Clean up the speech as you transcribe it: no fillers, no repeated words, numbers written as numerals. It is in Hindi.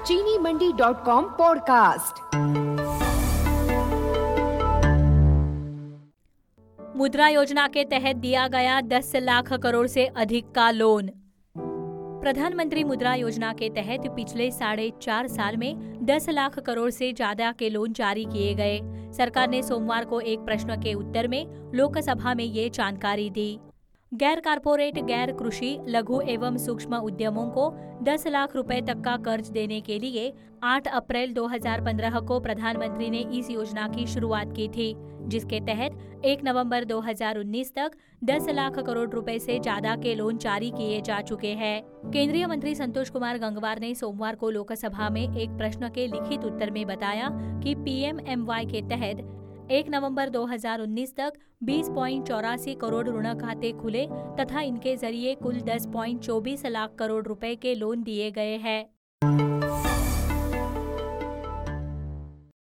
चीनीमंडी.com पॉडकास्ट। मुद्रा योजना के तहत दिया गया 10 लाख करोड़ से अधिक का लोन। प्रधानमंत्री मुद्रा योजना के तहत पिछले 4.5 साल में 10 लाख करोड़ से ज्यादा के लोन जारी किए गए। सरकार ने सोमवार को एक प्रश्न के उत्तर में लोकसभा में ये जानकारी दी। गैर कारपोरेट, गैर कृषि, लघु एवं सूक्ष्म उद्यमों को 10 लाख रुपए तक का कर्ज देने के लिए 8 अप्रैल 2015 को प्रधानमंत्री ने इस योजना की शुरुआत की थी, जिसके तहत 1 नवंबर 2019 तक 10 लाख करोड़ रुपए से ज्यादा के लोन जारी किए जा चुके हैं। केंद्रीय मंत्री संतोष कुमार गंगवार ने सोमवार को लोकसभा में एक प्रश्न के लिखित उत्तर में बताया कि PMMY के तहत 1 नवंबर 2019 तक 20.84 करोड़ ऋण खाते खुले तथा इनके जरिए कुल 10.24 लाख करोड़ रुपए के लोन दिए गए हैं।